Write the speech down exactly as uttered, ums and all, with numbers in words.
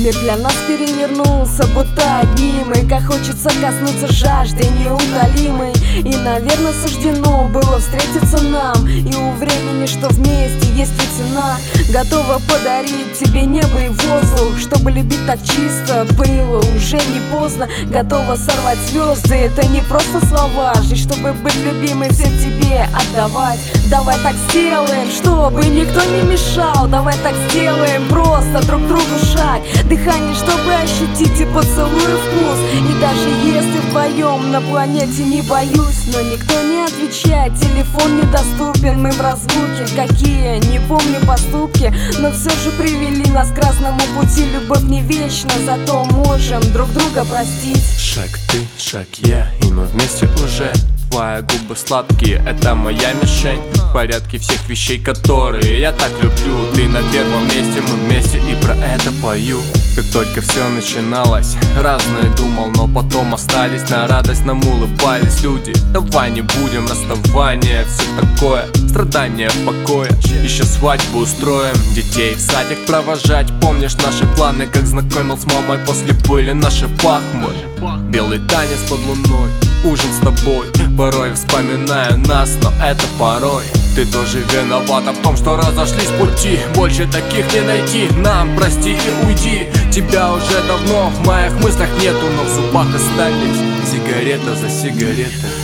Мир для нас перевернулся, будто одним, и как хочется коснуться жажды неутолимой. И, наверное, суждено было встретиться нам, и у времени, что вместе, есть ли цена. Готова подарить тебе небо и воздух, чтобы любить так чисто было уже не поздно. Готова сорвать звезды, это не просто слова. Жить, чтобы быть любимой, все тебе отдавать. Давай так сделаем, чтобы никто не мешал. Давай так сделаем, просто друг другу шаг. Дыхание, чтобы ощутить и поцелуй вкус. И даже если вдвоем на планете не боюсь, но никто не отвечает, телефон недоступен. Мы в разлуке, какие, не помню поступки, но все же привели нас к красному пути. Любовь не вечна, зато можем друг друга простить. Шаг ты, шаг я, и мы вместе уже. Твои губы сладкие, это моя мишень. В порядке всех вещей, которые я так люблю. Ты на первом месте, мы вместе и про это пою. Как только все начиналось, разное думал, но потом остались. На радость нам улыбались люди. Давай не будем расставания, все такое, страдания в покое. Еще свадьбу устроим, детей в садик провожать. Помнишь наши планы, как знакомил с мамой, после были наши пахмы. Белый танец под луной, ужин с тобой. Порой вспоминаю нас, но это порой. Ты тоже виновата в том, что разошлись пути. Больше таких не найти, нам прости и уйди. Тебя уже давно в моих мыслях нету, но в зубах остались сигарета за сигаретой.